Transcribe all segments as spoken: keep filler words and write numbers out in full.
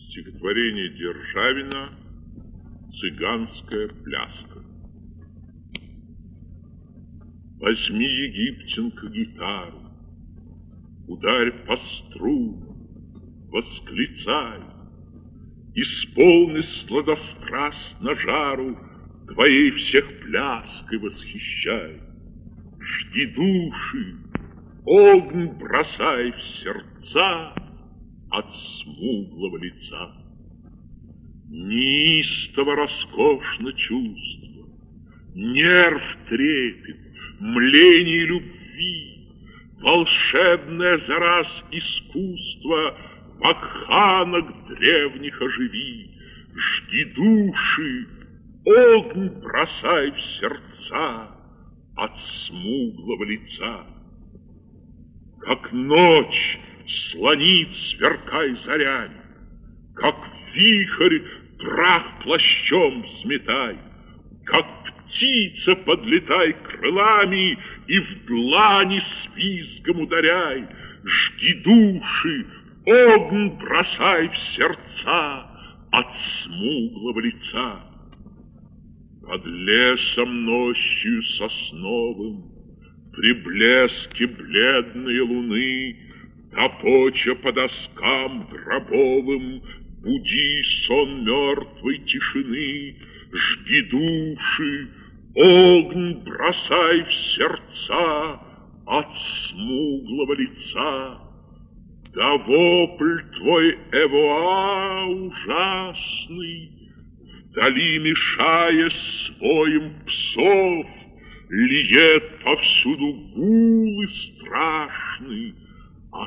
Стихотворение Державина «Цыганская пляска». Возьми, египтянка, гитару, ударь по струнам, восклицай, исполни сладострастно жару, твоей всех пляской восхищай. Жги души, огонь бросай в сердца от смуглого лица. Неистово роскошно чувство, нерв трепет, мление любви, волшебная зараз искусства вакханок древних оживи. Жги души, огонь бросай в сердца от смуглого лица. Как ночь слонит, сверкай зарями, как вихрь прах плащом сметай, как птица подлетай крылами и в длани с визгом ударяй. Жги души, огонь бросай в сердца от смуглого лица. Под лесом ночью сосновым, при блеске бледной луны, топоча по доскам гробовым, буди сон мертвой тишины. Жги души, огонь бросай в сердца от смуглого лица. Да вопль твой, Эвоа, ужасный, вдали мешая своим псов, льет повсюду гул и страшный, а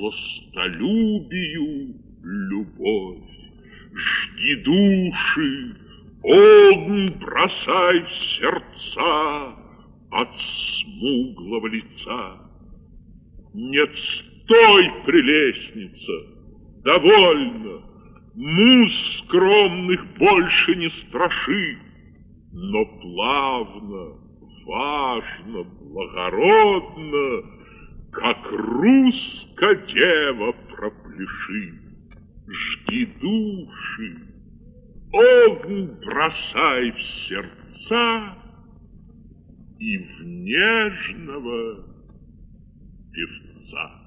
сластолюбию любовь. Жги души, огонь бросай в сердца от смуглого лица. Нет, стой, прелестница, довольно, муз скромных больше не страши, но плавно, важно, благородно, как русская дева пропляши. Жги души, огонь бросай в сердца и в нежного певца.